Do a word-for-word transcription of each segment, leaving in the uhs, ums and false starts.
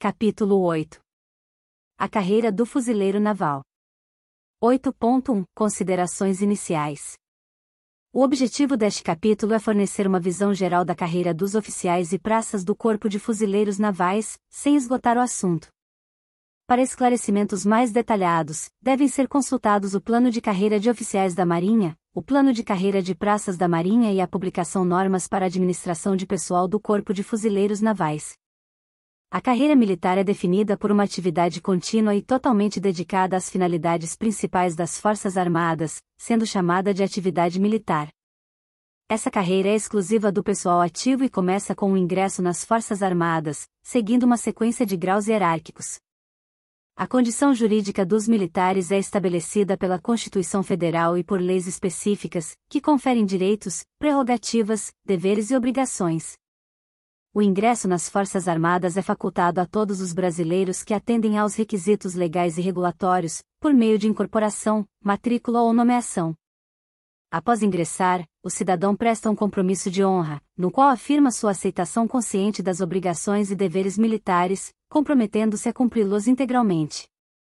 Capítulo oito. A carreira do fuzileiro naval. oito ponto um Considerações iniciais. O objetivo deste capítulo é fornecer uma visão geral da carreira dos oficiais e praças do Corpo de Fuzileiros Navais, sem esgotar o assunto. Para esclarecimentos mais detalhados, devem ser consultados o Plano de Carreira de Oficiais da Marinha, o Plano de Carreira de Praças da Marinha e a publicação Normas para a Administração de Pessoal do Corpo de Fuzileiros Navais. A carreira militar é definida por uma atividade contínua e totalmente dedicada às finalidades principais das Forças Armadas, sendo chamada de atividade militar. Essa carreira é exclusiva do pessoal ativo e começa com o ingresso nas Forças Armadas, seguindo uma sequência de graus hierárquicos. A condição jurídica dos militares é estabelecida pela Constituição Federal e por leis específicas, que conferem direitos, prerrogativas, deveres e obrigações. O ingresso nas Forças Armadas é facultado a todos os brasileiros que atendem aos requisitos legais e regulatórios, por meio de incorporação, matrícula ou nomeação. Após ingressar, o cidadão presta um compromisso de honra, no qual afirma sua aceitação consciente das obrigações e deveres militares, comprometendo-se a cumpri-los integralmente.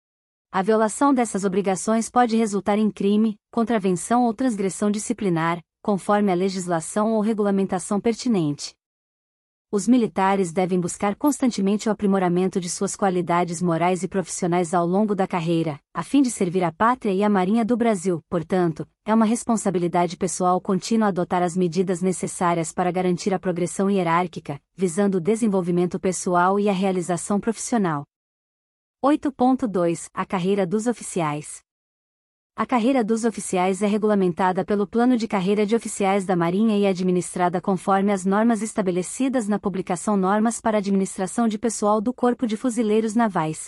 A violação dessas obrigações pode resultar em crime, contravenção ou transgressão disciplinar, conforme a legislação ou regulamentação pertinente. Os militares devem buscar constantemente o aprimoramento de suas qualidades morais e profissionais ao longo da carreira, a fim de servir a pátria e a Marinha do Brasil. Portanto, é uma responsabilidade pessoal contínua adotar as medidas necessárias para garantir a progressão hierárquica, visando o desenvolvimento pessoal e a realização profissional. oito ponto dois A carreira dos oficiais. A carreira dos oficiais é regulamentada pelo Plano de Carreira de Oficiais da Marinha e é administrada conforme as normas estabelecidas na publicação Normas para a Administração de Pessoal do Corpo de Fuzileiros Navais.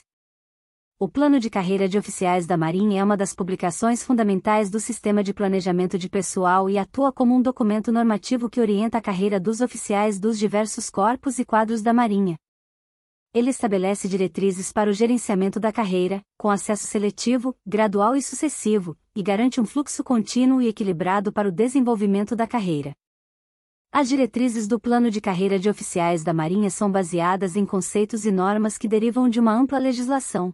O Plano de Carreira de Oficiais da Marinha é uma das publicações fundamentais do Sistema de Planejamento de Pessoal e atua como um documento normativo que orienta a carreira dos oficiais dos diversos corpos e quadros da Marinha. Ele estabelece diretrizes para o gerenciamento da carreira, com acesso seletivo, gradual e sucessivo, e garante um fluxo contínuo e equilibrado para o desenvolvimento da carreira. As diretrizes do Plano de Carreira de Oficiais da Marinha são baseadas em conceitos e normas que derivam de uma ampla legislação.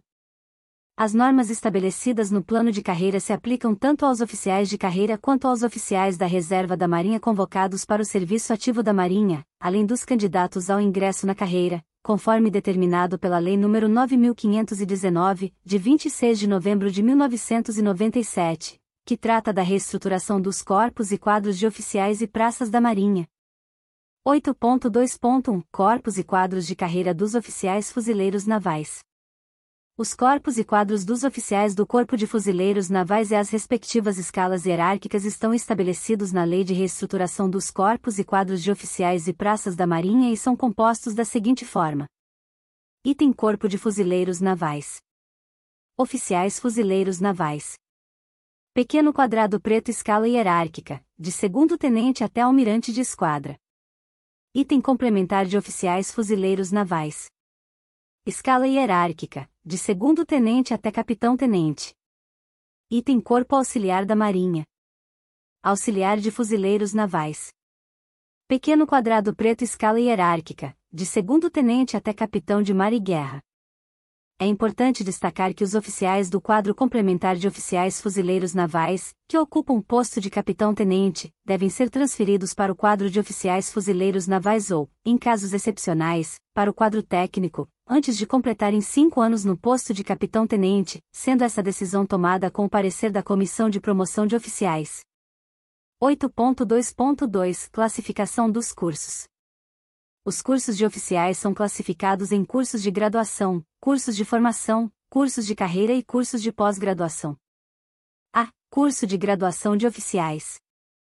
As normas estabelecidas no Plano de Carreira se aplicam tanto aos oficiais de carreira quanto aos oficiais da reserva da Marinha convocados para o serviço ativo da Marinha, além dos candidatos ao ingresso na carreira, conforme determinado pela Lei nº nove mil quinhentos e dezenove, de vinte e seis de novembro de mil novecentos e noventa e sete, que trata da reestruturação dos corpos e quadros de oficiais e praças da Marinha. oito ponto dois ponto um Corpos e quadros de carreira dos oficiais fuzileiros navais. Os corpos e quadros dos oficiais do Corpo de Fuzileiros Navais e as respectivas escalas hierárquicas estão estabelecidos na Lei de Reestruturação dos Corpos e Quadros de Oficiais e Praças da Marinha e são compostos da seguinte forma. Item Corpo de Fuzileiros Navais. Oficiais Fuzileiros Navais. Pequeno quadrado preto escala hierárquica, de segundo tenente até almirante de esquadra. Item complementar de oficiais fuzileiros navais. Escala hierárquica, de segundo tenente até capitão-tenente. Item Corpo Auxiliar da Marinha. Auxiliar de Fuzileiros Navais. Pequeno quadrado preto escala hierárquica, de segundo tenente até capitão de mar e guerra. É importante destacar que os oficiais do quadro complementar de oficiais fuzileiros navais, que ocupam o posto de capitão-tenente, devem ser transferidos para o quadro de oficiais fuzileiros navais ou, em casos excepcionais, para o quadro técnico, antes de completarem cinco anos no posto de capitão-tenente, sendo essa decisão tomada com o parecer da Comissão de Promoção de Oficiais. oito ponto dois ponto dois Classificação dos cursos. Os cursos de oficiais são classificados em cursos de graduação, cursos de formação, cursos de carreira e cursos de pós-graduação. A. Curso de Graduação de Oficiais.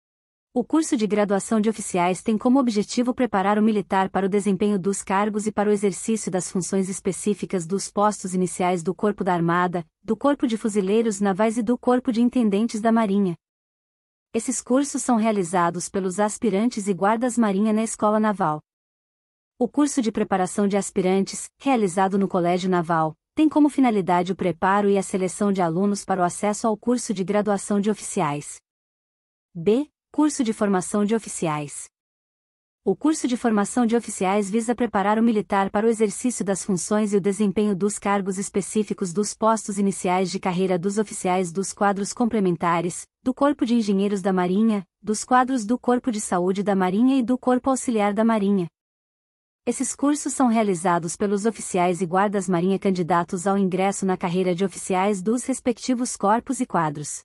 O curso de graduação de oficiais tem como objetivo preparar o militar para o desempenho dos cargos e para o exercício das funções específicas dos postos iniciais do Corpo da Armada, do Corpo de Fuzileiros Navais e do Corpo de Intendentes da Marinha. Esses cursos são realizados pelos aspirantes e guardas-marinha na Escola Naval. O curso de preparação de aspirantes, realizado no Colégio Naval, tem como finalidade o preparo e a seleção de alunos para o acesso ao curso de graduação de oficiais. B. Curso de formação de oficiais. O curso de formação de oficiais visa preparar o militar para o exercício das funções e o desempenho dos cargos específicos dos postos iniciais de carreira dos oficiais dos quadros complementares, do Corpo de Engenheiros da Marinha, dos quadros do Corpo de Saúde da Marinha e do Corpo Auxiliar da Marinha. Esses cursos são realizados pelos oficiais e guardas-marinha candidatos ao ingresso na carreira de oficiais dos respectivos corpos e quadros.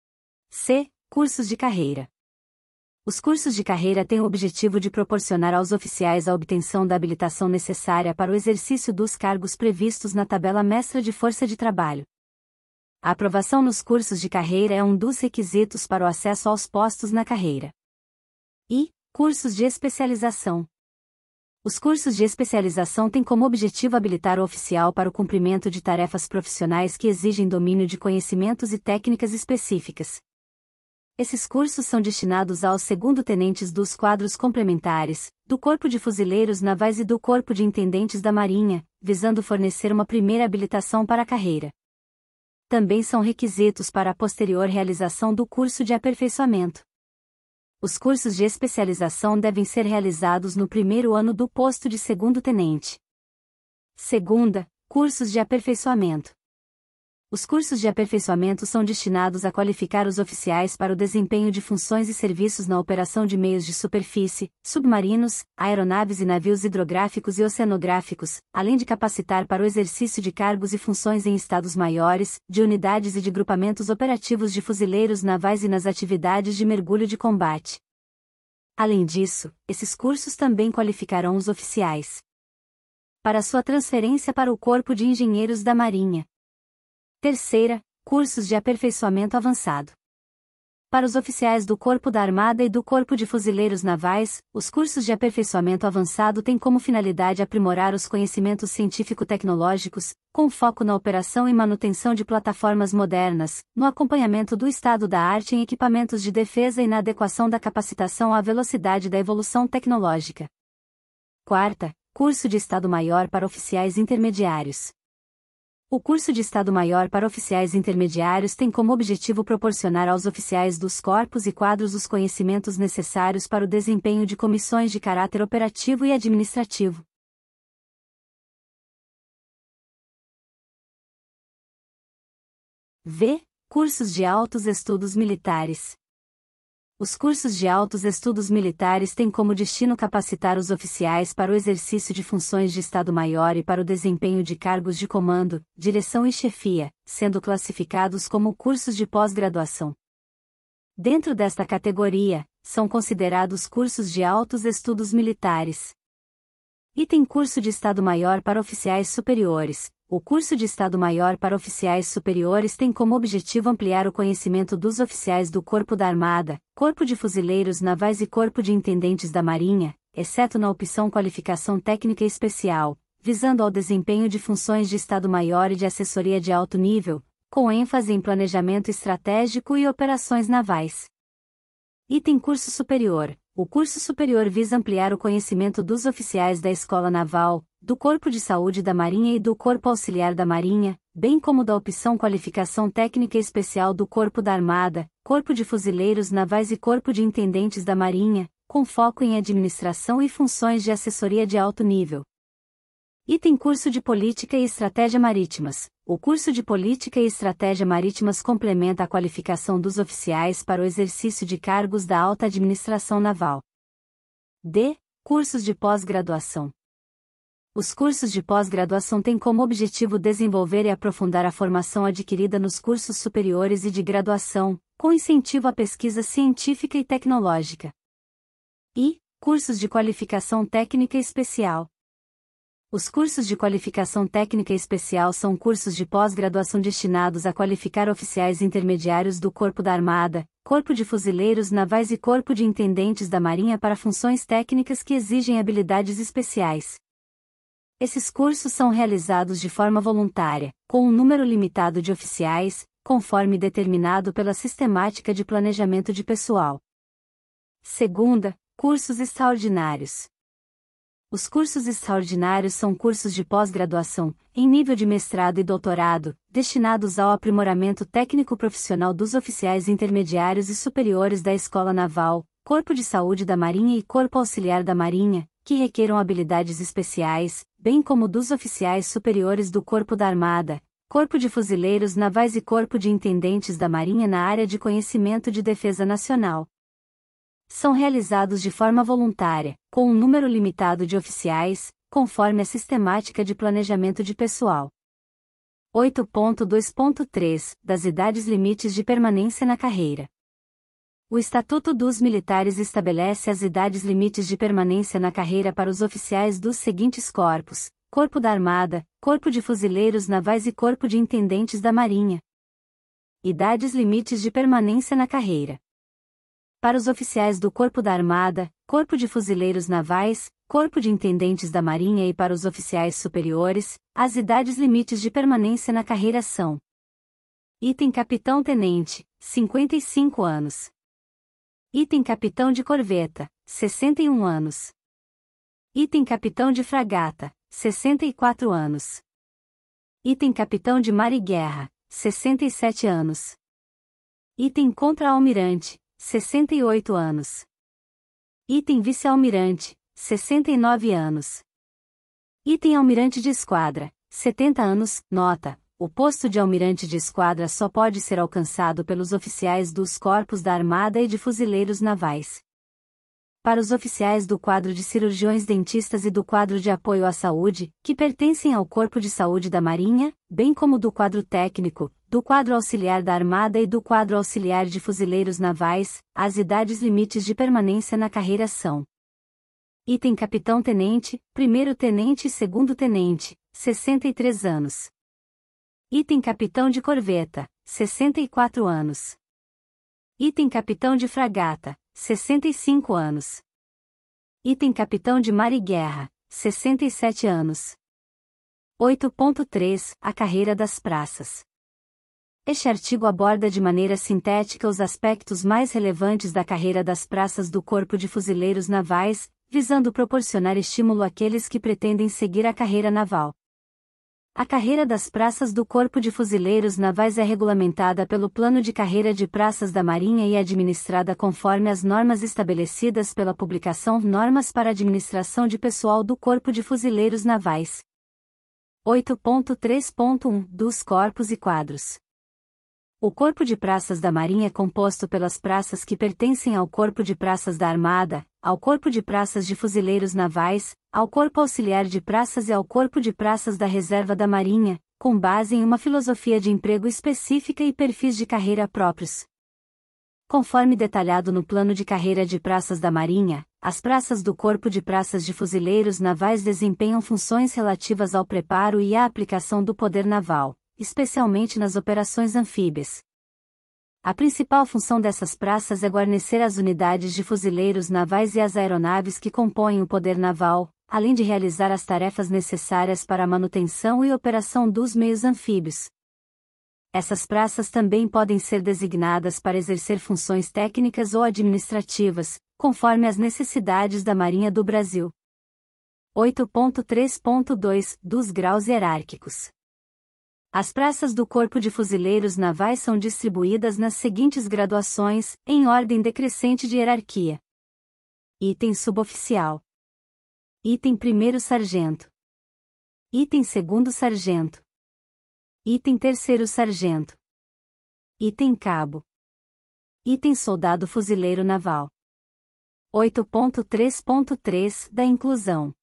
C. Cursos de carreira. Os cursos de carreira têm o objetivo de proporcionar aos oficiais a obtenção da habilitação necessária para o exercício dos cargos previstos na tabela mestra de força de trabalho. A aprovação nos cursos de carreira é um dos requisitos para o acesso aos postos na carreira. E. Cursos de especialização. Os cursos de especialização têm como objetivo habilitar o oficial para o cumprimento de tarefas profissionais que exigem domínio de conhecimentos e técnicas específicas. Esses cursos são destinados aos segundo-tenentes dos quadros complementares, do Corpo de Fuzileiros Navais e do Corpo de Intendentes da Marinha, visando fornecer uma primeira habilitação para a carreira. Também são requisitos para a posterior realização do curso de aperfeiçoamento. Os cursos de especialização devem ser realizados no primeiro ano do posto de segundo-tenente. Segunda, cursos de aperfeiçoamento. Os cursos de aperfeiçoamento são destinados a qualificar os oficiais para o desempenho de funções e serviços na operação de meios de superfície, submarinos, aeronaves e navios hidrográficos e oceanográficos, além de capacitar para o exercício de cargos e funções em estados maiores, de unidades e de grupamentos operativos de fuzileiros navais e nas atividades de mergulho de combate. Além disso, esses cursos também qualificarão os oficiais para sua transferência para o Corpo de Engenheiros da Marinha. Terceira, cursos de aperfeiçoamento avançado. Para os oficiais do Corpo da Armada e do Corpo de Fuzileiros Navais, os cursos de aperfeiçoamento avançado têm como finalidade aprimorar os conhecimentos científico-tecnológicos, com foco na operação e manutenção de plataformas modernas, no acompanhamento do estado da arte em equipamentos de defesa e na adequação da capacitação à velocidade da evolução tecnológica. Quarta, curso de Estado-Maior para oficiais intermediários. O curso de Estado-Maior para oficiais intermediários tem como objetivo proporcionar aos oficiais dos corpos e quadros os conhecimentos necessários para o desempenho de comissões de caráter operativo e administrativo. V. Cursos de altos estudos militares. Os cursos de altos estudos militares têm como destino capacitar os oficiais para o exercício de funções de Estado-Maior e para o desempenho de cargos de comando, direção e chefia, sendo classificados como cursos de pós-graduação. Dentro desta categoria, são considerados cursos de altos estudos militares. Item curso de Estado-Maior para oficiais superiores. O curso de Estado-Maior para oficiais superiores tem como objetivo ampliar o conhecimento dos oficiais do Corpo da Armada, Corpo de Fuzileiros Navais e Corpo de Intendentes da Marinha, exceto na opção Qualificação Técnica Especial, visando ao desempenho de funções de Estado-Maior e de assessoria de alto nível, com ênfase em planejamento estratégico e operações navais. Item curso superior. O curso superior visa ampliar o conhecimento dos oficiais da Escola Naval, do Corpo de Saúde da Marinha e do Corpo Auxiliar da Marinha, bem como da opção Qualificação Técnica Especial do Corpo da Armada, Corpo de Fuzileiros Navais e Corpo de Intendentes da Marinha, com foco em administração e funções de assessoria de alto nível. Item curso de Política e Estratégia Marítimas. O curso de Política e Estratégia Marítimas complementa a qualificação dos oficiais para o exercício de cargos da alta administração naval. D. Cursos de pós-graduação. Os cursos de pós-graduação têm como objetivo desenvolver e aprofundar a formação adquirida nos cursos superiores e de graduação, com incentivo à pesquisa científica e tecnológica. E. Cursos de Qualificação Técnica Especial. Os cursos de qualificação técnica especial são cursos de pós-graduação destinados a qualificar oficiais intermediários do Corpo da Armada, Corpo de Fuzileiros Navais e Corpo de Intendentes da Marinha para funções técnicas que exigem habilidades especiais. Esses cursos são realizados de forma voluntária, com um número limitado de oficiais, conforme determinado pela Sistemática de Planejamento de Pessoal. Segunda, cursos extraordinários. Os cursos extraordinários são cursos de pós-graduação, em nível de mestrado e doutorado, destinados ao aprimoramento técnico-profissional dos oficiais intermediários e superiores da Escola Naval, Corpo de Saúde da Marinha e Corpo Auxiliar da Marinha, que requeram habilidades especiais, bem como dos oficiais superiores do Corpo da Armada, Corpo de Fuzileiros Navais e Corpo de Intendentes da Marinha na área de conhecimento de defesa nacional. São realizados de forma voluntária, com um número limitado de oficiais, conforme a sistemática de planejamento de pessoal. oito ponto dois ponto três Das idades limites de permanência na carreira. O Estatuto dos Militares estabelece as idades limites de permanência na carreira para os oficiais dos seguintes corpos: Corpo da Armada, Corpo de Fuzileiros Navais e Corpo de Intendentes da Marinha. Idades limites de permanência na carreira. Para os oficiais do Corpo da Armada, Corpo de Fuzileiros Navais, Corpo de Intendentes da Marinha e para os oficiais superiores, as idades limites de permanência na carreira são: Item Capitão-Tenente, cinquenta e cinco anos. Item Capitão de Corveta, sessenta e um anos. Item Capitão de Fragata, sessenta e quatro anos. Item Capitão de Mar e Guerra, sessenta e sete anos. Item Contra-Almirante, sessenta e oito anos. Item Vice-Almirante, sessenta e nove anos. Item Almirante de Esquadra, setenta anos. Nota: o posto de almirante de esquadra só pode ser alcançado pelos oficiais dos corpos da Armada e de Fuzileiros Navais. Para os oficiais do quadro de cirurgiões dentistas e do quadro de apoio à saúde, que pertencem ao Corpo de Saúde da Marinha, bem como do quadro técnico, do quadro auxiliar da Armada e do quadro auxiliar de Fuzileiros Navais, as idades limites de permanência na carreira são: Item Capitão-Tenente, Primeiro-Tenente e Segundo-Tenente, sessenta e três anos. Item Capitão de Corveta, sessenta e quatro anos. Item Capitão de Fragata, sessenta e cinco anos. Item Capitão de Mar e Guerra, sessenta e sete anos. oito ponto três A carreira das praças. Este artigo aborda de maneira sintética os aspectos mais relevantes da carreira das praças do Corpo de Fuzileiros Navais, visando proporcionar estímulo àqueles que pretendem seguir a carreira naval. A carreira das praças do Corpo de Fuzileiros Navais é regulamentada pelo Plano de Carreira de Praças da Marinha e administrada conforme as normas estabelecidas pela publicação Normas para a Administração de Pessoal do Corpo de Fuzileiros Navais. oito ponto três ponto um Dos Corpos e Quadros. O Corpo de Praças da Marinha é composto pelas praças que pertencem ao Corpo de Praças da Armada, ao Corpo de Praças de Fuzileiros Navais, ao Corpo Auxiliar de Praças e ao Corpo de Praças da Reserva da Marinha, com base em uma filosofia de emprego específica e perfis de carreira próprios. Conforme detalhado no Plano de Carreira de Praças da Marinha, as praças do Corpo de Praças de Fuzileiros Navais desempenham funções relativas ao preparo e à aplicação do poder naval, especialmente nas operações anfíbias. A principal função dessas praças é guarnecer as unidades de fuzileiros navais e as aeronaves que compõem o poder naval, além de realizar as tarefas necessárias para a manutenção e operação dos meios anfíbios. Essas praças também podem ser designadas para exercer funções técnicas ou administrativas, conforme as necessidades da Marinha do Brasil. oito ponto três ponto dois Dos graus hierárquicos. As praças do Corpo de Fuzileiros Navais são distribuídas nas seguintes graduações, em ordem decrescente de hierarquia. Item Suboficial. Item Primeiro Sargento. Item Segundo Sargento. Item Terceiro Sargento. Item Cabo. Item Soldado Fuzileiro Naval. oito ponto três ponto três Da Inclusão.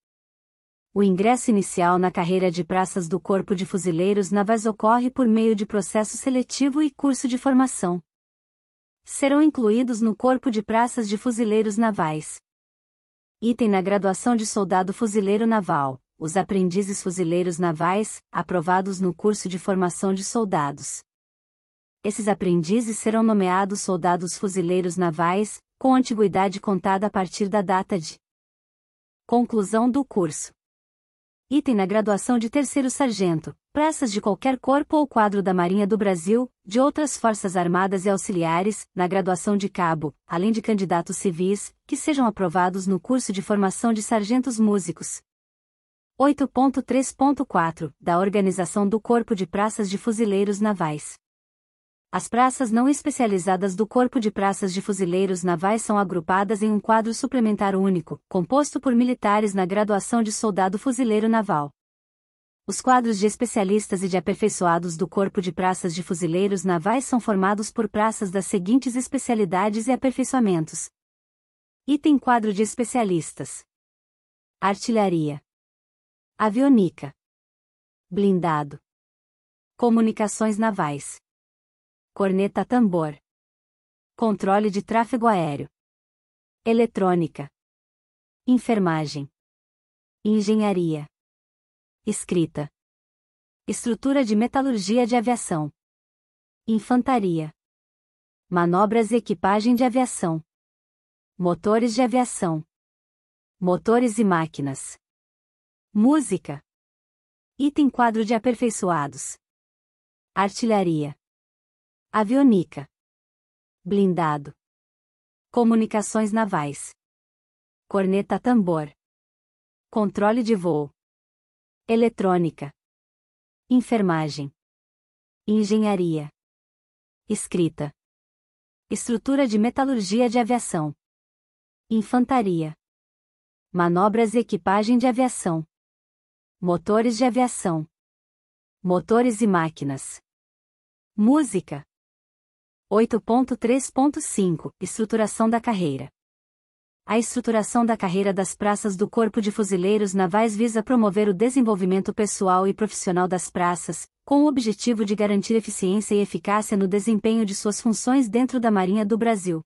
O ingresso inicial na carreira de praças do Corpo de Fuzileiros Navais ocorre por meio de processo seletivo e curso de formação. Serão incluídos no Corpo de Praças de Fuzileiros Navais. Item na graduação de Soldado Fuzileiro Naval, os aprendizes fuzileiros navais, aprovados no curso de formação de soldados. Esses aprendizes serão nomeados soldados fuzileiros navais, com antiguidade contada a partir da data de conclusão do curso. Item na graduação de terceiro sargento, praças de qualquer corpo ou quadro da Marinha do Brasil, de outras forças armadas e auxiliares, na graduação de cabo, além de candidatos civis, que sejam aprovados no curso de formação de sargentos músicos. oito ponto três ponto quatro Da organização do Corpo de Praças de Fuzileiros Navais. As praças não especializadas do Corpo de Praças de Fuzileiros Navais são agrupadas em um quadro suplementar único, composto por militares na graduação de soldado fuzileiro naval. Os quadros de especialistas e de aperfeiçoados do Corpo de Praças de Fuzileiros Navais são formados por praças das seguintes especialidades e aperfeiçoamentos. Item quadro de especialistas: artilharia, avionica, blindado, comunicações navais, corneta-tambor, controle de tráfego aéreo, eletrônica, enfermagem, engenharia, escrita, estrutura de metalurgia de aviação, infantaria, manobras e equipagem de aviação, motores de aviação, motores e máquinas, música. Item quadro de aperfeiçoados: artilharia, avionica, blindado, comunicações navais, corneta-tambor, controle de voo, eletrônica, enfermagem, engenharia, escrita, estrutura de metalurgia de aviação, infantaria, manobras e equipagem de aviação, motores de aviação, motores e máquinas, música. oito ponto três ponto cinco Estruturação da carreira. A estruturação da carreira das praças do Corpo de Fuzileiros Navais visa promover o desenvolvimento pessoal e profissional das praças, com o objetivo de garantir eficiência e eficácia no desempenho de suas funções dentro da Marinha do Brasil.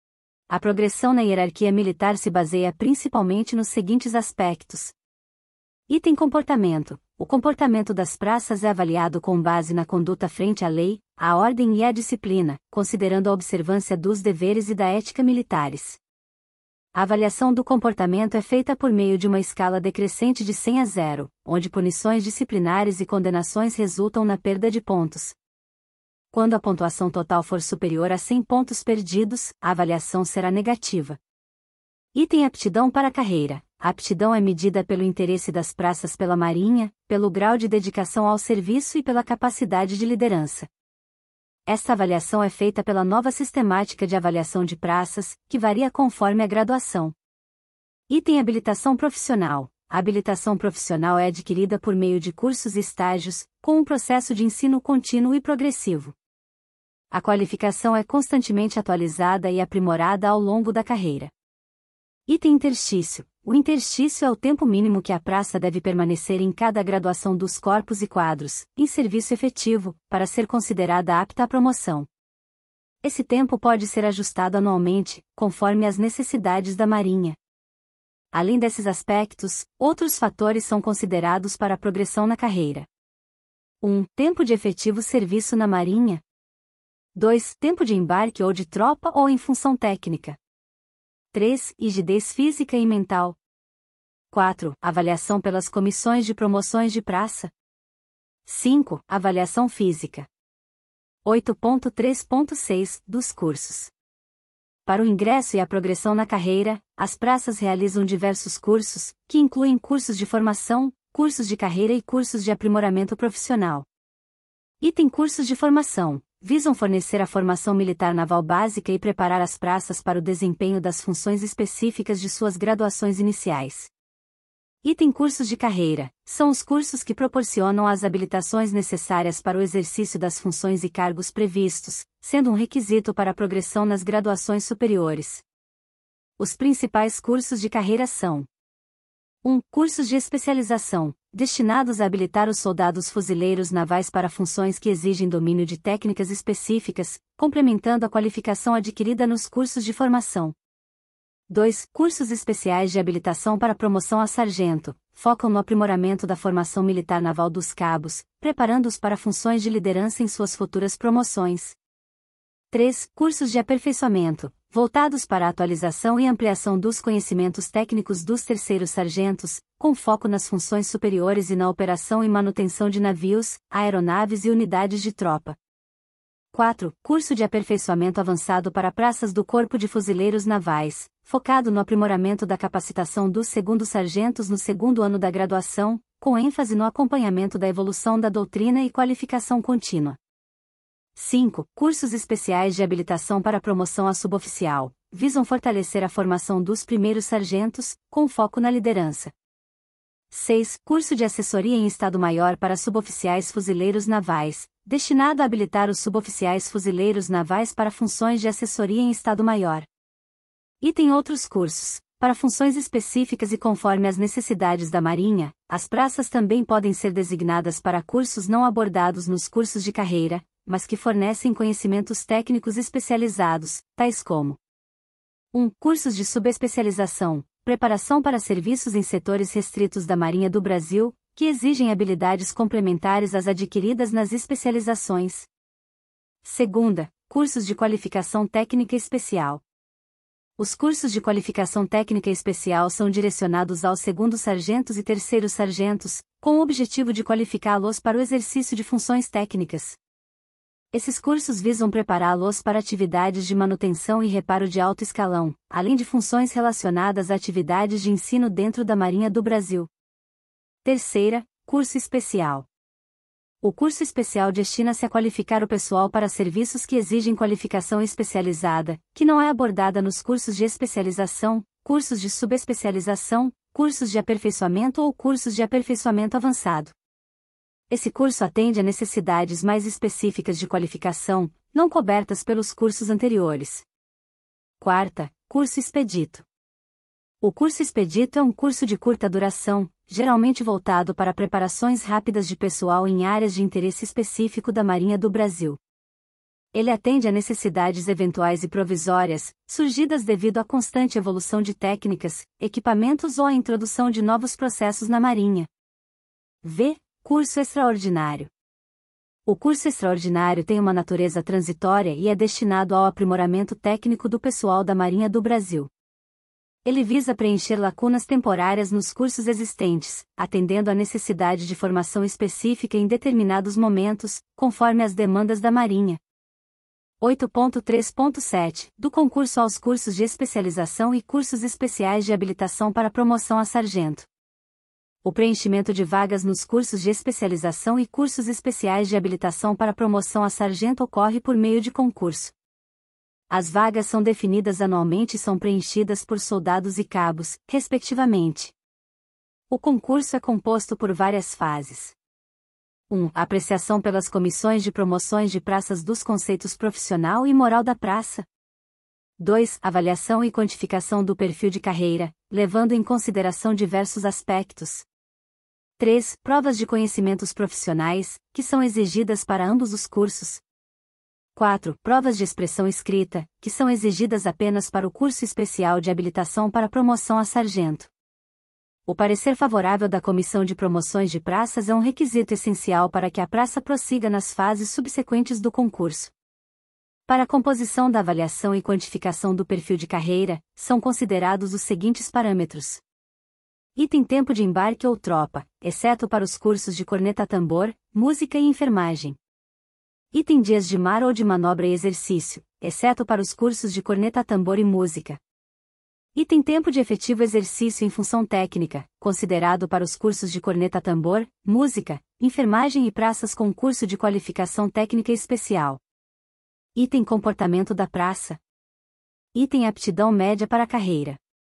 A progressão na hierarquia militar se baseia principalmente nos seguintes aspectos. Item comportamento. O comportamento das praças é avaliado com base na conduta frente à lei, à ordem e à disciplina, considerando a observância dos deveres e da ética militares. A avaliação do comportamento é feita por meio de uma escala decrescente de cem a zero, onde punições disciplinares e condenações resultam na perda de pontos. Quando a pontuação total for superior a cem pontos perdidos, a avaliação será negativa. Item aptidão para a carreira. A aptidão é medida pelo interesse das praças pela Marinha, pelo grau de dedicação ao serviço e pela capacidade de liderança. Esta avaliação é feita pela nova sistemática de avaliação de praças, que varia conforme a graduação. Item habilitação profissional. A habilitação profissional é adquirida por meio de cursos e estágios, com um processo de ensino contínuo e progressivo. A qualificação é constantemente atualizada e aprimorada ao longo da carreira. Item interstício. O interstício é o tempo mínimo que a praça deve permanecer em cada graduação dos corpos e quadros, em serviço efetivo, para ser considerada apta à promoção. Esse tempo pode ser ajustado anualmente, conforme as necessidades da Marinha. Além desses aspectos, outros fatores são considerados para a progressão na carreira. um. Tempo de efetivo serviço na Marinha. dois. Tempo de embarque ou de tropa ou em função técnica. três. Rigidez física e mental. quatro. Avaliação pelas comissões de promoções de praça. cinco. Avaliação física. oito ponto três ponto seis Dos cursos. Para o ingresso e a progressão na carreira, as praças realizam diversos cursos, que incluem cursos de formação, cursos de carreira e cursos de aprimoramento profissional. Item cursos de formação. Visam fornecer a formação militar naval básica e preparar as praças para o desempenho das funções específicas de suas graduações iniciais. Item cursos de carreira. São os cursos que proporcionam as habilitações necessárias para o exercício das funções e cargos previstos, sendo um requisito para a progressão nas graduações superiores. Os principais cursos de carreira são: um. Cursos de especialização, destinados a habilitar os soldados fuzileiros navais para funções que exigem domínio de técnicas específicas, complementando a qualificação adquirida nos cursos de formação. dois. Cursos especiais de habilitação para promoção a sargento, focam no aprimoramento da formação militar naval dos cabos, preparando-os para funções de liderança em suas futuras promoções. três. Cursos de aperfeiçoamento, voltados para a atualização e ampliação dos conhecimentos técnicos dos terceiros sargentos, com foco nas funções superiores e na operação e manutenção de navios, aeronaves e unidades de tropa. quatro. Curso de aperfeiçoamento avançado para praças do Corpo de Fuzileiros Navais, focado no aprimoramento da capacitação dos segundos sargentos no segundo ano da graduação, com ênfase no acompanhamento da evolução da doutrina e qualificação contínua. cinco. Cursos especiais de habilitação para promoção a suboficial, visam fortalecer a formação dos primeiros sargentos, com foco na liderança. seis. Curso de assessoria em Estado-Maior para suboficiais fuzileiros navais, destinado a habilitar os suboficiais fuzileiros navais para funções de assessoria em Estado-Maior. E tem outros cursos, para funções específicas e conforme as necessidades da Marinha. As praças também podem ser designadas para cursos não abordados nos cursos de carreira, mas que fornecem conhecimentos técnicos especializados, tais como um. Cursos de subespecialização, preparação para serviços em setores restritos da Marinha do Brasil, que exigem habilidades complementares às adquiridas nas especializações. Segunda, cursos de qualificação técnica especial. Os cursos de qualificação técnica especial são direcionados aos segundos sargentos e terceiros sargentos, com o objetivo de qualificá-los para o exercício de funções técnicas. Esses cursos visam prepará-los para atividades de manutenção e reparo de alto escalão, além de funções relacionadas a atividades de ensino dentro da Marinha do Brasil. Terceira, curso especial. O curso especial destina-se a qualificar o pessoal para serviços que exigem qualificação especializada, que não é abordada nos cursos de especialização, cursos de subespecialização, cursos de aperfeiçoamento ou cursos de aperfeiçoamento avançado. Esse curso atende a necessidades mais específicas de qualificação, não cobertas pelos cursos anteriores. Quarta, curso expedito. O curso expedito é um curso de curta duração, geralmente voltado para preparações rápidas de pessoal em áreas de interesse específico da Marinha do Brasil. Ele atende a necessidades eventuais e provisórias, surgidas devido à constante evolução de técnicas, equipamentos ou à introdução de novos processos na Marinha. V. Curso extraordinário. O curso extraordinário tem uma natureza transitória e é destinado ao aprimoramento técnico do pessoal da Marinha do Brasil. Ele visa preencher lacunas temporárias nos cursos existentes, atendendo à necessidade de formação específica em determinados momentos, conforme as demandas da Marinha. oito ponto três ponto sete Do concurso aos cursos de especialização e cursos especiais de habilitação para promoção a sargento. O preenchimento de vagas nos cursos de especialização e cursos especiais de habilitação para promoção a sargento ocorre por meio de concurso. As vagas são definidas anualmente e são preenchidas por soldados e cabos, respectivamente. O concurso é composto por várias fases. um. Apreciação pelas comissões de promoções de praças dos conceitos profissional e moral da praça. dois. Avaliação e quantificação do perfil de carreira, levando em consideração diversos aspectos. três. Provas de conhecimentos profissionais, que são exigidas para ambos os cursos. quatro. Provas de expressão escrita, que são exigidas apenas para o curso especial de habilitação para promoção a sargento. O parecer favorável da Comissão de Promoções de Praças é um requisito essencial para que a praça prossiga nas fases subsequentes do concurso. Para a composição da avaliação e quantificação do perfil de carreira, são considerados os seguintes parâmetros. Item tempo de embarque ou tropa, exceto para os cursos de corneta-tambor, música e enfermagem. Item dias de mar ou de manobra e exercício, exceto para os cursos de corneta-tambor e música. Item tempo de efetivo exercício em função técnica, considerado para os cursos de corneta-tambor, música, enfermagem e praças com curso de qualificação técnica especial. Item comportamento da praça. Item aptidão média para a carreira.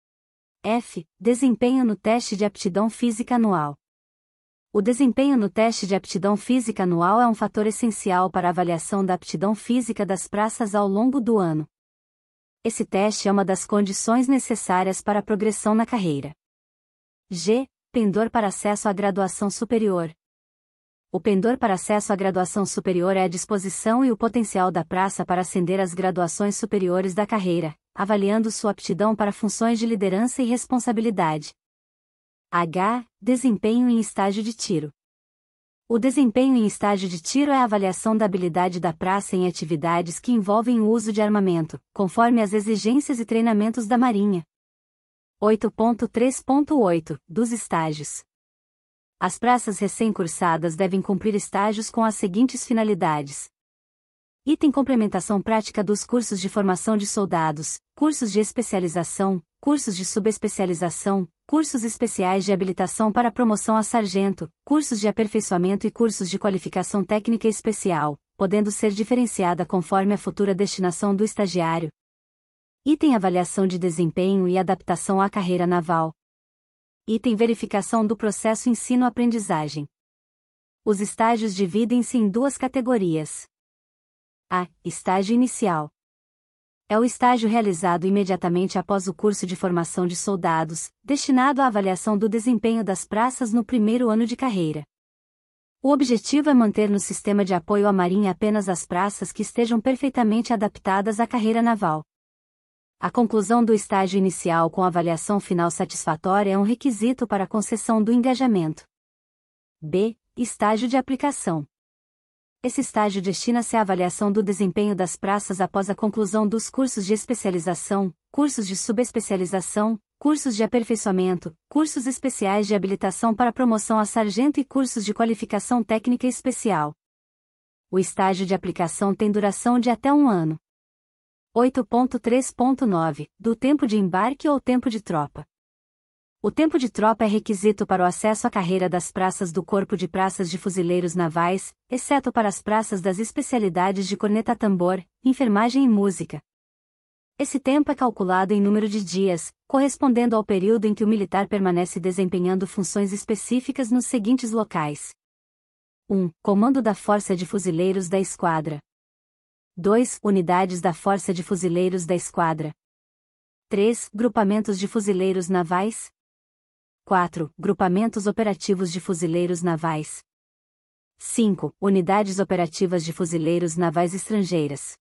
F. Desempenho no teste de aptidão física anual. O desempenho no teste de aptidão física anual é um fator essencial para a avaliação da aptidão física das praças ao longo do ano. Esse teste é uma das condições necessárias para a progressão na carreira. G. Pendor para acesso à graduação superior. O pendor para acesso à graduação superior é a disposição e o potencial da praça para ascender às graduações superiores da carreira, avaliando sua aptidão para funções de liderança e responsabilidade. H. Desempenho em estágio de tiro. O desempenho em estágio de tiro é a avaliação da habilidade da praça em atividades que envolvem o uso de armamento, conforme as exigências e treinamentos da Marinha. oito ponto três ponto oito Dos estágios. As praças recém-cursadas devem cumprir estágios com as seguintes finalidades. Item complementação prática dos cursos de formação de soldados, cursos de especialização, cursos de subespecialização, cursos especiais de habilitação para promoção a sargento, cursos de aperfeiçoamento e cursos de qualificação técnica especial, podendo ser diferenciada conforme a futura destinação do estagiário. Item avaliação de desempenho e adaptação à carreira naval. Item verificação do processo ensino-aprendizagem. Os estágios dividem-se em duas categorias. A. Estágio inicial. É o estágio realizado imediatamente após o curso de formação de soldados, destinado à avaliação do desempenho das praças no primeiro ano de carreira. O objetivo é manter no sistema de apoio à Marinha apenas as praças que estejam perfeitamente adaptadas à carreira naval. A conclusão do estágio inicial com avaliação final satisfatória é um requisito para a concessão do engajamento. B. Estágio de aplicação. Esse estágio destina-se à avaliação do desempenho das praças após a conclusão dos cursos de especialização, cursos de subespecialização, cursos de aperfeiçoamento, cursos especiais de habilitação para promoção a sargento e cursos de qualificação técnica especial. O estágio de aplicação tem duração de até um ano. oito ponto três ponto nove Do tempo de embarque ou tempo de tropa. O tempo de tropa é requisito para o acesso à carreira das praças do Corpo de Praças de Fuzileiros Navais, exceto para as praças das especialidades de corneta-tambor, enfermagem e música. Esse tempo é calculado em número de dias, correspondendo ao período em que o militar permanece desempenhando funções específicas nos seguintes locais. um. Comando da Força de Fuzileiros da Esquadra. dois. Unidades da Força de Fuzileiros da Esquadra. três. Grupamentos de Fuzileiros Navais. quatro. Grupamentos operativos de fuzileiros navais. cinco. Unidades operativas de fuzileiros navais estrangeiras.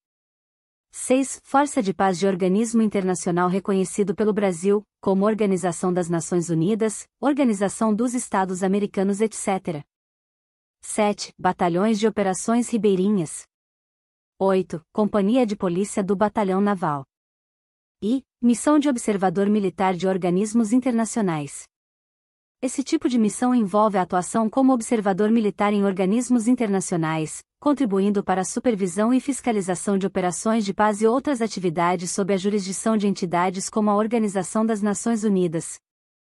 seis. Força de Paz de organismo internacional reconhecido pelo Brasil, como Organização das Nações Unidas, Organização dos Estados Americanos, etcétera. sete. Batalhões de Operações Ribeirinhas. oito. Companhia de Polícia do Batalhão Naval. E. Missão de Observador Militar de Organismos Internacionais. Esse tipo de missão envolve a atuação como observador militar em organismos internacionais, contribuindo para a supervisão e fiscalização de operações de paz e outras atividades sob a jurisdição de entidades como a Organização das Nações Unidas.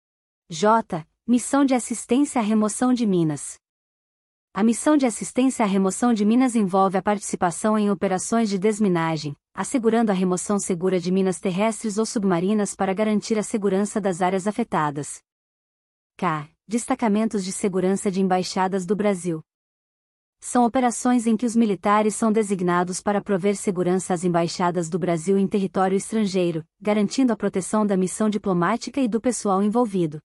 J. Missão de Assistência à Remoção de Minas. A missão de assistência à remoção de minas envolve a participação em operações de desminagem, assegurando a remoção segura de minas terrestres ou submarinas para garantir a segurança das áreas afetadas. K. Destacamentos de Segurança de Embaixadas do Brasil. São operações em que os militares são designados para prover segurança às embaixadas do Brasil em território estrangeiro, garantindo a proteção da missão diplomática e do pessoal envolvido.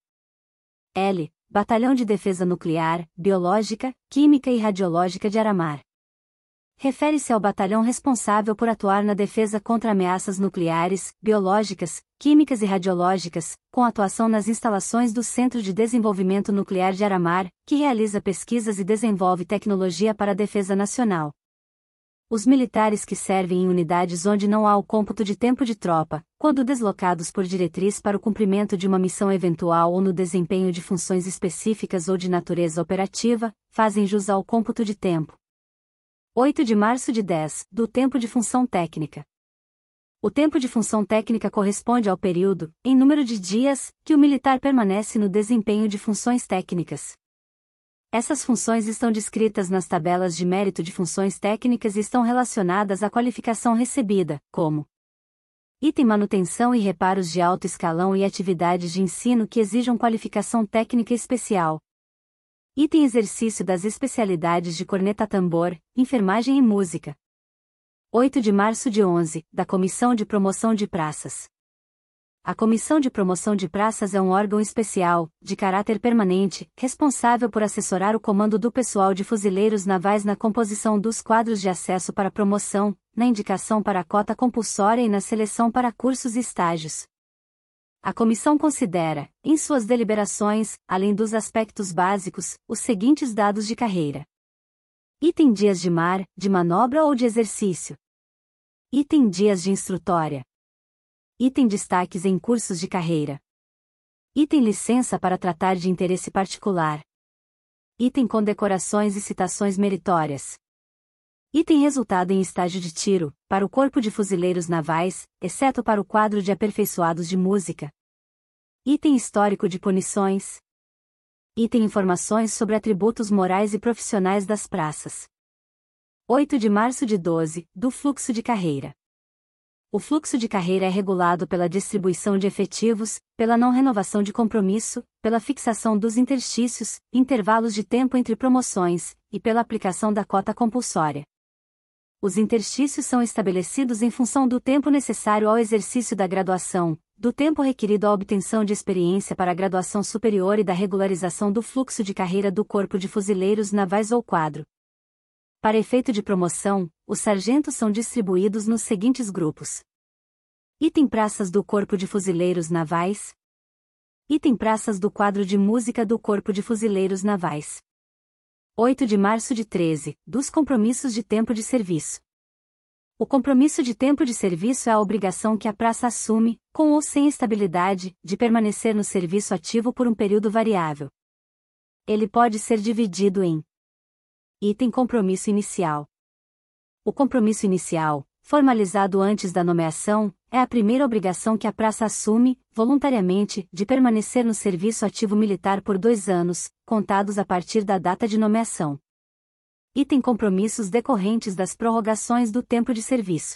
L. Batalhão de Defesa Nuclear, Biológica, Química e Radiológica de Aramar. Refere-se ao batalhão responsável por atuar na defesa contra ameaças nucleares, biológicas, químicas e radiológicas, com atuação nas instalações do Centro de Desenvolvimento Nuclear de Aramar, que realiza pesquisas e desenvolve tecnologia para a defesa nacional. Os militares que servem em unidades onde não há o cômputo de tempo de tropa, quando deslocados por diretriz para o cumprimento de uma missão eventual ou no desempenho de funções específicas ou de natureza operativa, fazem jus ao cômputo de tempo. oito de março de dez, do tempo de função técnica. O tempo de função técnica corresponde ao período, em número de dias, que o militar permanece no desempenho de funções técnicas. Essas funções estão descritas nas tabelas de mérito de funções técnicas e estão relacionadas à qualificação recebida, como item manutenção e reparos de alto escalão e atividades de ensino que exijam qualificação técnica especial. Item exercício das especialidades de corneta-tambor, enfermagem e música. oito de março de onze, da Comissão de Promoção de Praças. A Comissão de Promoção de Praças é um órgão especial, de caráter permanente, responsável por assessorar o comando do pessoal de fuzileiros navais na composição dos quadros de acesso para promoção, na indicação para a cota compulsória e na seleção para cursos e estágios. A comissão considera, em suas deliberações, além dos aspectos básicos, os seguintes dados de carreira. Item dias de mar, de manobra ou de exercício. Item dias de instrutória. Item destaques em cursos de carreira. Item licença para tratar de interesse particular. Item condecorações e citações meritórias. Item resultado em estágio de tiro, para o Corpo de Fuzileiros Navais, exceto para o quadro de aperfeiçoados de música. Item histórico de punições. Item informações sobre atributos morais e profissionais das praças. oito de março de doze, do fluxo de carreira. O fluxo de carreira é regulado pela distribuição de efetivos, pela não renovação de compromisso, pela fixação dos interstícios, intervalos de tempo entre promoções, e pela aplicação da cota compulsória. Os interstícios são estabelecidos em função do tempo necessário ao exercício da graduação, do tempo requerido à obtenção de experiência para a graduação superior e da regularização do fluxo de carreira do Corpo de Fuzileiros Navais ou quadro. Para efeito de promoção, os sargentos são distribuídos nos seguintes grupos. Item praças do Corpo de Fuzileiros Navais. Item praças do quadro de música do Corpo de Fuzileiros Navais. oito de março de treze, dos compromissos de tempo de serviço. O compromisso de tempo de serviço é a obrigação que a praça assume, com ou sem estabilidade, de permanecer no serviço ativo por um período variável. Ele pode ser dividido em: item compromisso inicial. O compromisso inicial, formalizado antes da nomeação, é a primeira obrigação que a praça assume, voluntariamente, de permanecer no serviço ativo militar por dois anos, contados a partir da data de nomeação. Item compromissos decorrentes das prorrogações do tempo de serviço.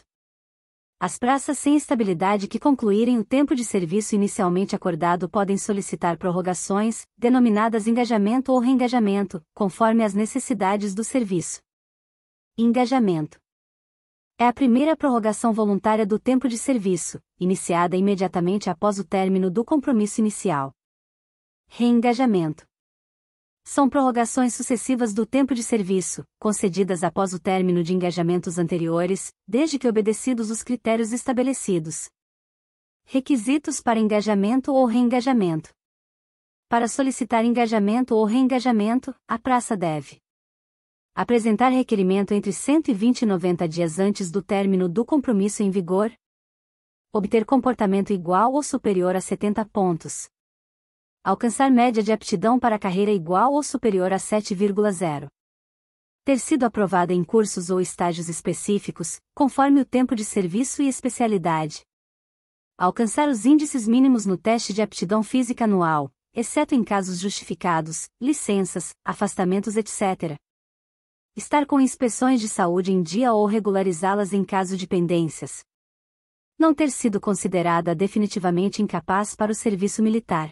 As praças sem estabilidade que concluírem o tempo de serviço inicialmente acordado podem solicitar prorrogações, denominadas engajamento ou reengajamento, conforme as necessidades do serviço. Engajamento. É a primeira prorrogação voluntária do tempo de serviço, iniciada imediatamente após o término do compromisso inicial. Reengajamento. São prorrogações sucessivas do tempo de serviço, concedidas após o término de engajamentos anteriores, desde que obedecidos os critérios estabelecidos. Requisitos para engajamento ou reengajamento. Para solicitar engajamento ou reengajamento, a praça deve apresentar requerimento entre cento e vinte e noventa dias antes do término do compromisso em vigor. Obter comportamento igual ou superior a setenta pontos. Alcançar média de aptidão para a carreira igual ou superior a sete vírgula zero. Ter sido aprovada em cursos ou estágios específicos, conforme o tempo de serviço e especialidade. Alcançar os índices mínimos no teste de aptidão física anual, exceto em casos justificados, licenças, afastamentos, etcétera. Estar com inspeções de saúde em dia ou regularizá-las em caso de pendências. Não ter sido considerada definitivamente incapaz para o serviço militar.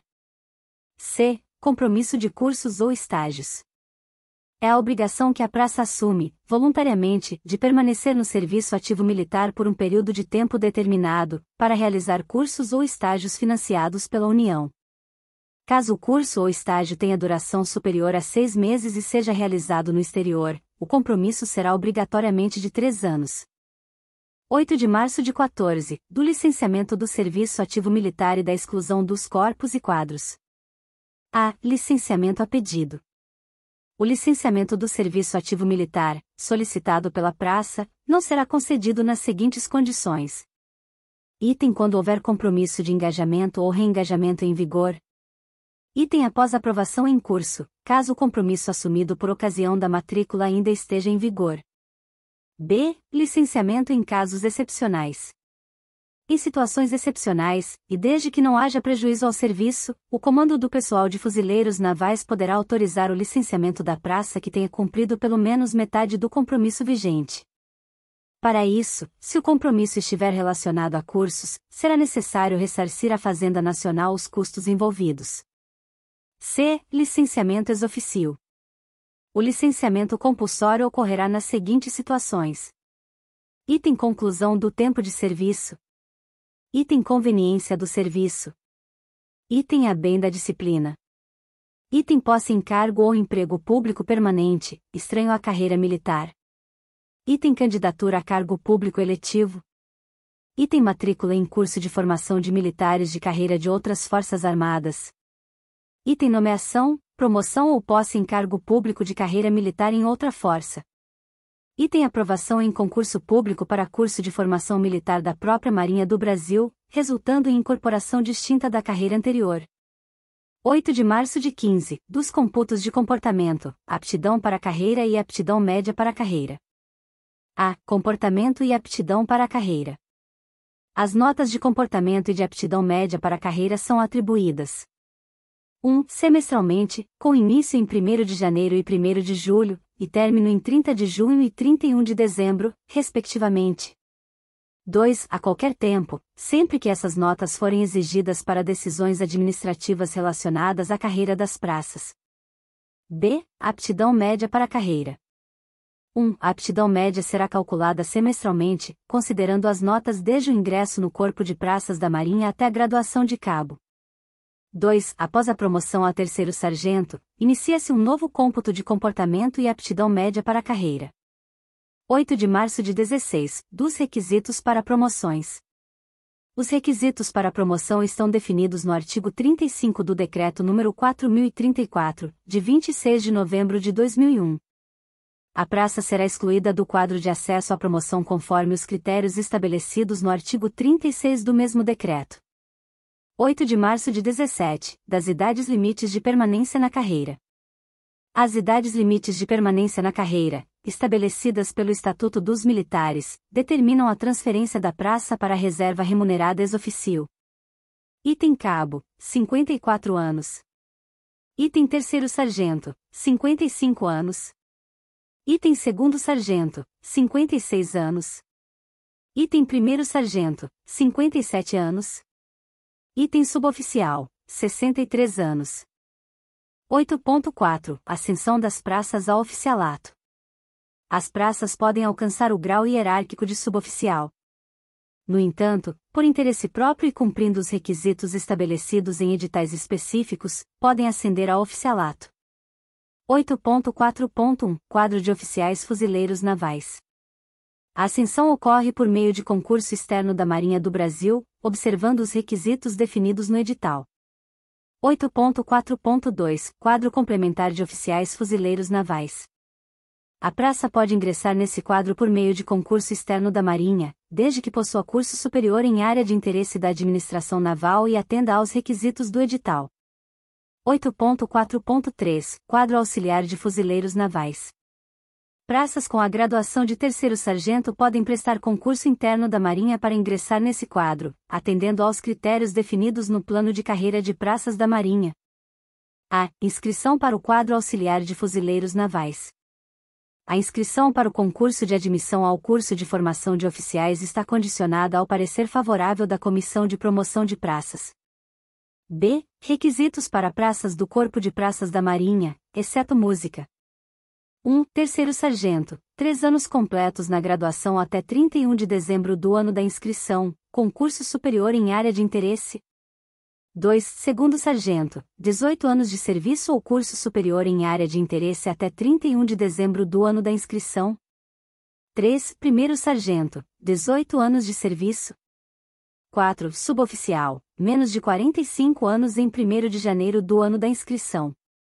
C. Compromisso de cursos ou estágios. É a obrigação que a praça assume, voluntariamente, de permanecer no serviço ativo militar por um período de tempo determinado, para realizar cursos ou estágios financiados pela União. Caso o curso ou estágio tenha duração superior a seis meses e seja realizado no exterior, o compromisso será obrigatoriamente de três anos. oito de março de quatorze, do licenciamento do serviço ativo militar e da exclusão dos corpos e quadros. A. Licenciamento a pedido. O licenciamento do serviço ativo militar, solicitado pela praça, não será concedido nas seguintes condições. Item quando houver compromisso de engajamento ou reengajamento em vigor. Item após aprovação em curso, caso o compromisso assumido por ocasião da matrícula ainda esteja em vigor. B. Licenciamento em casos excepcionais. Em situações excepcionais, e desde que não haja prejuízo ao serviço, o Comando do Pessoal de Fuzileiros Navais poderá autorizar o licenciamento da praça que tenha cumprido pelo menos metade do compromisso vigente. Para isso, se o compromisso estiver relacionado a cursos, será necessário ressarcir à Fazenda Nacional os custos envolvidos. C. Licenciamento ex officio. O licenciamento compulsório ocorrerá nas seguintes situações. Item conclusão do tempo de serviço. Item conveniência do serviço. Item a bem da disciplina. Item posse em cargo ou emprego público permanente, estranho à carreira militar. Item candidatura a cargo público eletivo. Item matrícula em curso de formação de militares de carreira de outras forças armadas. Item nomeação, promoção ou posse em cargo público de carreira militar em outra força. Item aprovação em concurso público para curso de formação militar da própria Marinha do Brasil, resultando em incorporação distinta da carreira anterior. oito de março de quinze, dos computos de comportamento, aptidão para a carreira e aptidão média para a carreira. A. Comportamento e aptidão para a carreira. As notas de comportamento e de aptidão média para a carreira são atribuídas um. Semestralmente, com início em primeiro de janeiro e primeiro de julho, e término em trinta de junho e trinta e um de dezembro, respectivamente. dois A qualquer tempo, sempre que essas notas forem exigidas para decisões administrativas relacionadas à carreira das praças. B. Aptidão média para a carreira. um A aptidão média será calculada semestralmente, considerando as notas desde o ingresso no Corpo de Praças da Marinha até a graduação de cabo. dois Após a promoção a terceiro sargento, inicia-se um novo cômputo de comportamento e aptidão média para a carreira. oito de março de dezesseis Dos requisitos para promoções. Os requisitos para promoção estão definidos no artigo trinta e cinco do Decreto número quatro mil e trinta e quatro, de vinte e seis de novembro de dois mil e um. A praça será excluída do quadro de acesso à promoção conforme os critérios estabelecidos no artigo trinta e seis do mesmo decreto. oito de março de dezessete Das idades limites de permanência na carreira. As idades limites de permanência na carreira, estabelecidas pelo Estatuto dos Militares, determinam a transferência da praça para a reserva remunerada ex officio. Item cabo, cinquenta e quatro anos. Item terceiro sargento, cinquenta e cinco anos. Item segundo sargento, cinquenta e seis anos. Item primeiro sargento, cinquenta e sete anos. Item suboficial, sessenta e três anos. oito ponto quatro Ascensão das praças ao oficialato. As praças podem alcançar o grau hierárquico de suboficial. No entanto, por interesse próprio e cumprindo os requisitos estabelecidos em editais específicos, podem ascender ao oficialato. oito ponto quatro ponto um Quadro de oficiais fuzileiros navais. A ascensão ocorre por meio de concurso externo da Marinha do Brasil, observando os requisitos definidos no edital. oito ponto quatro ponto dois Quadro complementar de oficiais fuzileiros navais. A praça pode ingressar nesse quadro por meio de concurso externo da Marinha, desde que possua curso superior em área de interesse da administração naval e atenda aos requisitos do edital. oito ponto quatro ponto três Quadro auxiliar de fuzileiros navais. Praças com a graduação de terceiro sargento podem prestar concurso interno da Marinha para ingressar nesse quadro, atendendo aos critérios definidos no Plano de Carreira de Praças da Marinha. A. Inscrição para o quadro auxiliar de fuzileiros navais. A inscrição para o concurso de admissão ao curso de formação de oficiais está condicionada ao parecer favorável da Comissão de Promoção de Praças. B. Requisitos para praças do Corpo de Praças da Marinha, exceto música. um Terceiro sargento, três anos completos na graduação até trinta e um de dezembro do ano da inscrição, concurso superior em área de interesse. dois Segundo sargento, dezoito anos de serviço ou curso superior em área de interesse até trinta e um de dezembro do ano da inscrição. três Primeiro sargento, dezoito anos de serviço. quatro Suboficial, menos de quarenta e cinco anos em primeiro de janeiro do ano da inscrição.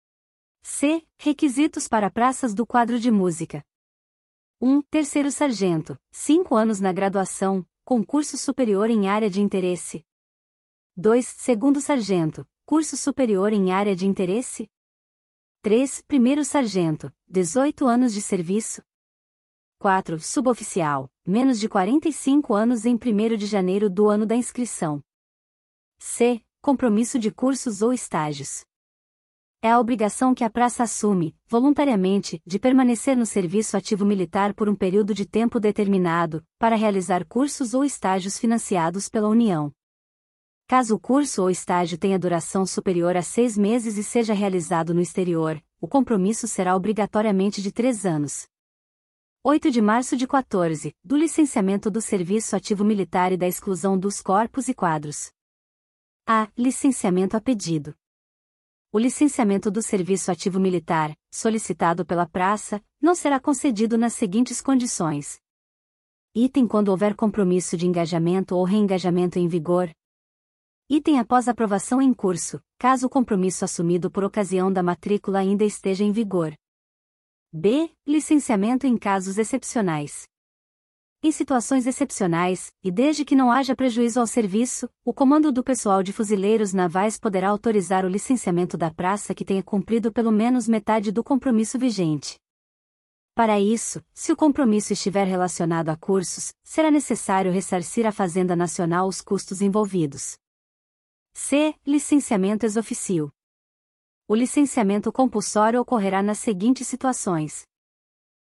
C. Requisitos para praças do quadro de música. um Terceiro sargento, cinco anos na graduação, concurso superior em área de interesse. dois Segundo sargento, curso superior em área de interesse. três Primeiro sargento, dezoito anos de serviço. quatro Suboficial, menos de quarenta e cinco anos em primeiro de janeiro do ano da inscrição. C. Compromisso de cursos ou estágios. É a obrigação que a praça assume, voluntariamente, de permanecer no serviço ativo militar por um período de tempo determinado, para realizar cursos ou estágios financiados pela União. Caso o curso ou estágio tenha duração superior a seis meses e seja realizado no exterior, o compromisso será obrigatoriamente de três anos. oito de março de quatorze, do licenciamento do serviço ativo militar e da exclusão dos corpos e quadros. A. Licenciamento a pedido. O licenciamento do serviço ativo militar, solicitado pela praça, não será concedido nas seguintes condições. Item quando houver compromisso de engajamento ou reengajamento em vigor. Item após aprovação em curso, caso o compromisso assumido por ocasião da matrícula ainda esteja em vigor. B. Licenciamento em casos excepcionais. Em situações excepcionais, e desde que não haja prejuízo ao serviço, o Comando do Pessoal de Fuzileiros Navais poderá autorizar o licenciamento da praça que tenha cumprido pelo menos metade do compromisso vigente. Para isso, se o compromisso estiver relacionado a cursos, será necessário ressarcir à Fazenda Nacional os custos envolvidos. C. Licenciamento ex officio. O licenciamento compulsório ocorrerá nas seguintes situações.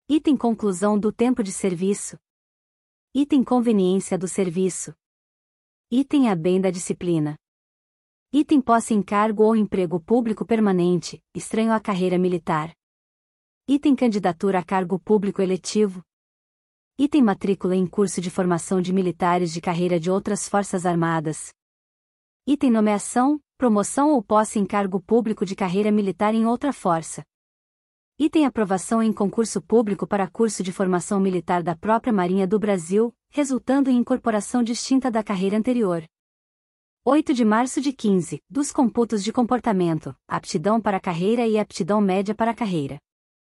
Item conclusão do tempo de serviço. Item conveniência do serviço. Item a bem da disciplina. Item posse em cargo ou emprego público permanente, estranho à carreira militar. Item candidatura a cargo público eletivo. Item matrícula em curso de formação de militares de carreira de outras forças armadas. Item nomeação, promoção ou posse em cargo público de carreira militar em outra força. Item aprovação em concurso público para curso de formação militar da própria Marinha do Brasil, resultando em incorporação distinta da carreira anterior. oito de março de quinze, dos computos de comportamento, aptidão para a carreira e aptidão média para a carreira.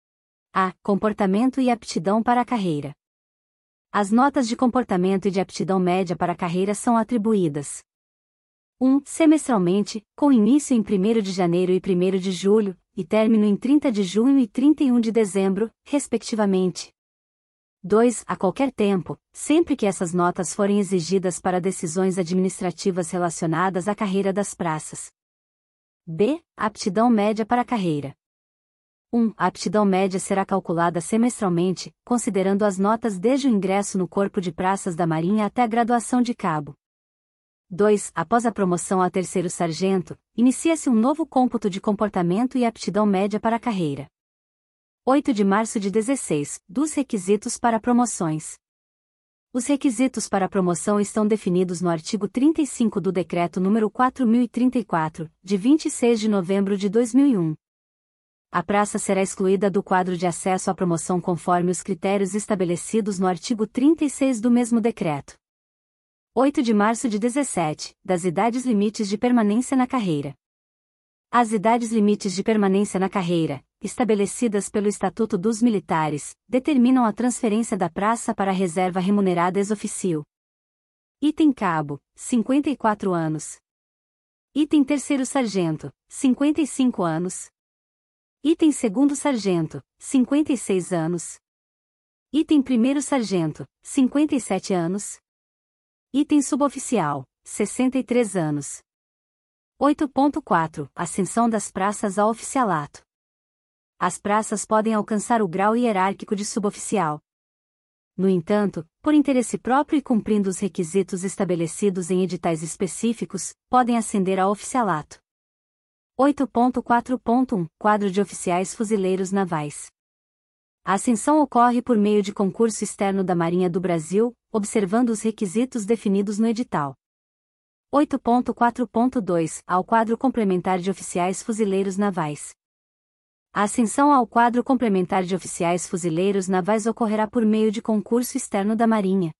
A. Comportamento e aptidão para a carreira. As notas de comportamento e de aptidão média para a carreira são atribuídas. um. Semestralmente, com início em primeiro de janeiro e primeiro de julho, e término em trinta de junho e trinta e um de dezembro, respectivamente. dois. A qualquer tempo, sempre que essas notas forem exigidas para decisões administrativas relacionadas à carreira das praças. B. Aptidão média para a carreira. um. A aptidão média será calculada semestralmente, considerando as notas desde o ingresso no Corpo de Praças da Marinha até a graduação de cabo. dois. Após a promoção a terceiro sargento, inicia-se um novo cômputo de comportamento e aptidão média para a carreira. oito de março de dezesseis, dos requisitos para promoções. Os requisitos para promoção estão definidos no artigo trinta e cinco do Decreto número quatro mil e trinta e quatro, de vinte e seis de novembro de dois mil e um. A praça será excluída do quadro de acesso à promoção conforme os critérios estabelecidos no artigo trinta e seis do mesmo decreto. oito de março de dezessete, das idades limites de permanência na carreira. As idades limites de permanência na carreira, estabelecidas pelo Estatuto dos Militares, determinam a transferência da praça para a reserva remunerada ex officio. Item cabo, cinquenta e quatro anos. Item terceiro sargento, cinquenta e cinco anos. Item segundo sargento, cinquenta e seis anos. Item primeiro sargento, cinquenta e sete anos. Item suboficial, sessenta e três anos. oito ponto quatro. Ascensão das praças ao oficialato. As praças podem alcançar o grau hierárquico de suboficial. No entanto, por interesse próprio e cumprindo os requisitos estabelecidos em editais específicos, podem ascender ao oficialato. oito ponto quatro ponto um. Quadro de oficiais fuzileiros navais. A ascensão ocorre por meio de concurso externo da Marinha do Brasil, observando os requisitos definidos no edital. oito ponto quatro ponto dois. Ao quadro complementar de oficiais fuzileiros navais. A ascensão ao quadro complementar de oficiais fuzileiros navais ocorrerá por meio de concurso externo da Marinha.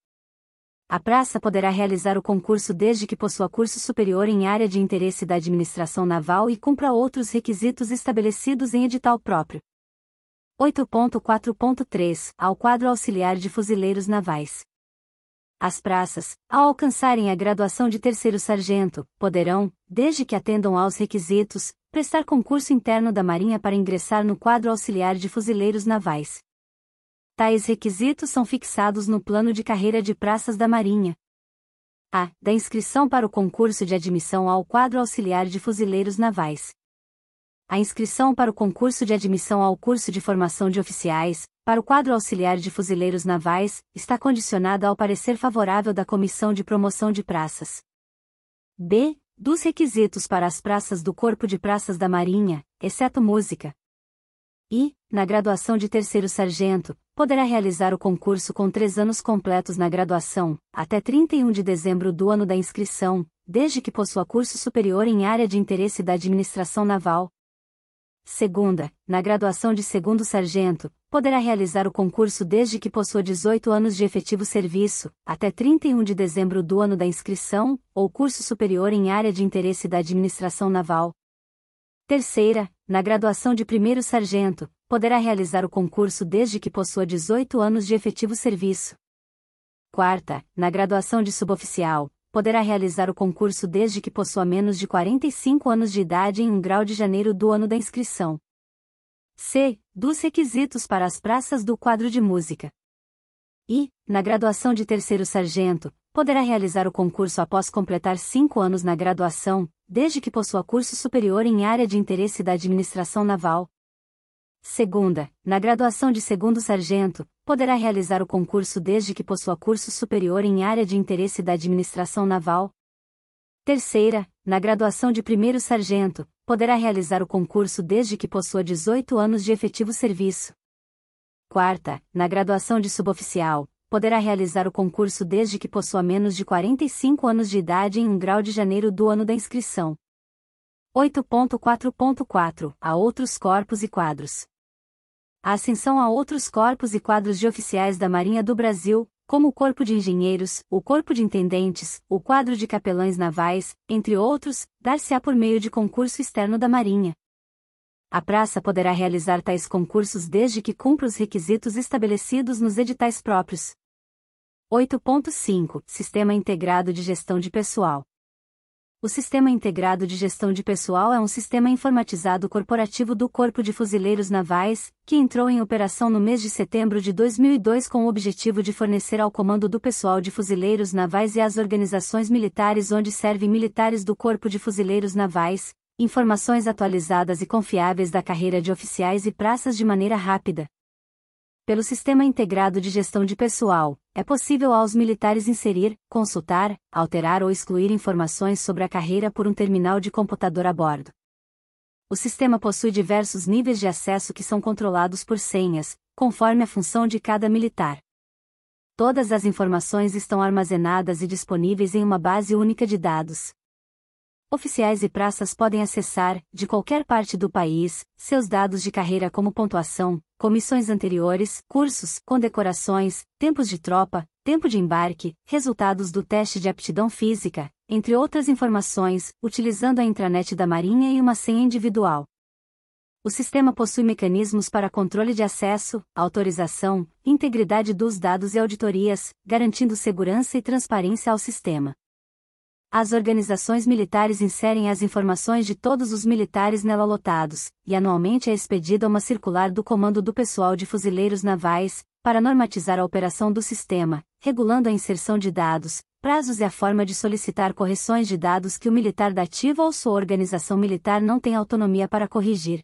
A praça poderá realizar o concurso desde que possua curso superior em área de interesse da administração naval e cumpra outros requisitos estabelecidos em edital próprio. oito ponto quatro ponto três. Ao quadro auxiliar de fuzileiros navais. As praças, ao alcançarem a graduação de terceiro sargento, poderão, desde que atendam aos requisitos, prestar concurso interno da Marinha para ingressar no quadro auxiliar de fuzileiros navais. Tais requisitos são fixados no plano de carreira de praças da Marinha. A. Da inscrição para o concurso de admissão ao quadro auxiliar de fuzileiros navais. A inscrição para o concurso de admissão ao curso de formação de oficiais, para o quadro auxiliar de fuzileiros navais, está condicionada ao parecer favorável da Comissão de Promoção de Praças. B. Dos requisitos para as praças do Corpo de Praças da Marinha, exceto música. E, na graduação de terceiro sargento, poderá realizar o concurso com três anos completos na graduação, até trinta e um de dezembro do ano da inscrição, desde que possua curso superior em área de interesse da administração naval. Segunda, na graduação de segundo sargento, poderá realizar o concurso desde que possua dezoito anos de efetivo serviço, até trinta e um de dezembro do ano da inscrição, ou curso superior em área de interesse da administração naval. Terceira, na graduação de primeiro sargento, poderá realizar o concurso desde que possua dezoito anos de efetivo serviço. Quarta, na graduação de suboficial, poderá realizar o concurso desde que possua menos de quarenta e cinco anos de idade em um grau de janeiro do ano da inscrição. C. Dos requisitos para as praças do quadro de música. E, na graduação de terceiro sargento, poderá realizar o concurso após completar cinco anos na graduação, desde que possua curso superior em área de interesse da administração naval. Segunda, na graduação de segundo sargento, poderá realizar o concurso desde que possua curso superior em área de interesse da administração naval. Terceira, na graduação de primeiro sargento, poderá realizar o concurso desde que possua dezoito anos de efetivo serviço. Quarta, na graduação de suboficial, poderá realizar o concurso desde que possua menos de quarenta e cinco anos de idade em um grau de janeiro do ano da inscrição. oito ponto quatro ponto quatro A outros corpos e quadros. A ascensão a outros corpos e quadros de oficiais da Marinha do Brasil, como o Corpo de Engenheiros, o Corpo de Intendentes, o quadro de Capelães Navais, entre outros, dar-se-á por meio de concurso externo da Marinha. A praça poderá realizar tais concursos desde que cumpra os requisitos estabelecidos nos editais próprios. oito ponto cinco Sistema Integrado de Gestão de Pessoal. O Sistema Integrado de Gestão de Pessoal é um sistema informatizado corporativo do Corpo de Fuzileiros Navais, que entrou em operação no mês de setembro de dois mil e dois com o objetivo de fornecer ao comando do pessoal de fuzileiros navais e às organizações militares onde servem militares do Corpo de Fuzileiros Navais, informações atualizadas e confiáveis da carreira de oficiais e praças de maneira rápida. Pelo Sistema Integrado de Gestão de Pessoal, é possível aos militares inserir, consultar, alterar ou excluir informações sobre a carreira por um terminal de computador a bordo. O sistema possui diversos níveis de acesso que são controlados por senhas, conforme a função de cada militar. Todas as informações estão armazenadas e disponíveis em uma base única de dados. Oficiais e praças podem acessar, de qualquer parte do país, seus dados de carreira como pontuação, comissões anteriores, cursos, condecorações, tempos de tropa, tempo de embarque, resultados do teste de aptidão física, entre outras informações, utilizando a intranet da Marinha e uma senha individual. O sistema possui mecanismos para controle de acesso, autorização, integridade dos dados e auditorias, garantindo segurança e transparência ao sistema. As organizações militares inserem as informações de todos os militares nela lotados, e anualmente é expedida uma circular do Comando do Pessoal de Fuzileiros Navais, para normatizar a operação do sistema, regulando a inserção de dados, prazos e a forma de solicitar correções de dados que o militar da ativa ou sua organização militar não tem autonomia para corrigir.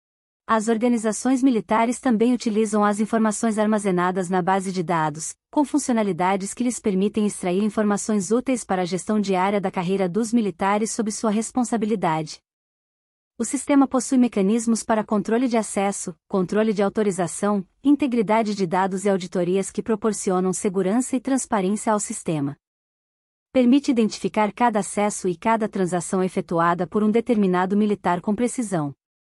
As organizações militares também utilizam as informações armazenadas na base de dados, com funcionalidades que lhes permitem extrair informações úteis para a gestão diária da carreira dos militares sob sua responsabilidade. O sistema possui mecanismos para controle de acesso, controle de autorização, integridade de dados e auditorias que proporcionam segurança e transparência ao sistema. Permite identificar cada acesso e cada transação efetuada por um determinado militar com precisão.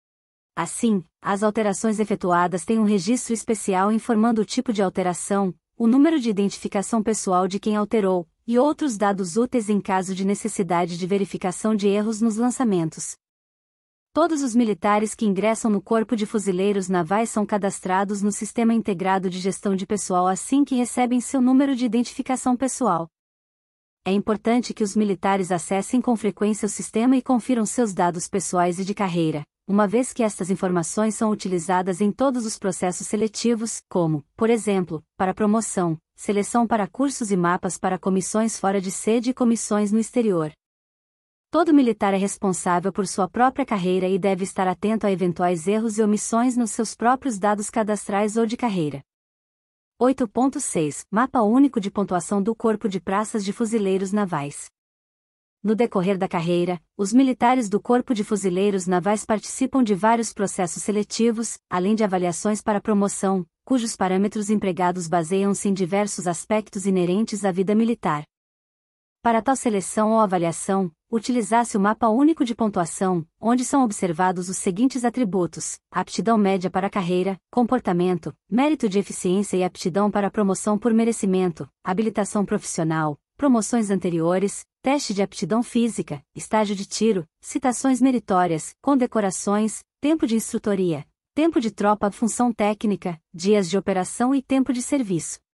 Assim, as alterações efetuadas têm um registro especial informando o tipo de alteração, o número de identificação pessoal de quem alterou, e outros dados úteis em caso de necessidade de verificação de erros nos lançamentos. Todos os militares que ingressam no Corpo de Fuzileiros Navais são cadastrados no Sistema Integrado de Gestão de Pessoal assim que recebem seu número de identificação pessoal. É importante que os militares acessem com frequência o sistema e confiram seus dados pessoais e de carreira, uma vez que estas informações são utilizadas em todos os processos seletivos, como, por exemplo, para promoção, seleção para cursos e mapas para comissões fora de sede e comissões no exterior. Todo militar é responsável por sua própria carreira e deve estar atento a eventuais erros e omissões nos seus próprios dados cadastrais ou de carreira. oito ponto seis Mapa Único de Pontuação do Corpo de Praças de Fuzileiros Navais. No decorrer da carreira, os militares do Corpo de Fuzileiros Navais participam de vários processos seletivos, além de avaliações para promoção, cujos parâmetros empregados baseiam-se em diversos aspectos inerentes à vida militar. Para tal seleção ou avaliação, utiliza-se o Mapa Único de Pontuação, onde são observados os seguintes atributos: aptidão média para a carreira, comportamento, mérito de eficiência e aptidão para promoção por merecimento, habilitação profissional, promoções anteriores, teste de aptidão física, estágio de tiro, citações meritórias, condecorações, tempo de instrutoria, tempo de tropa, função técnica, dias de operação e tempo de serviço.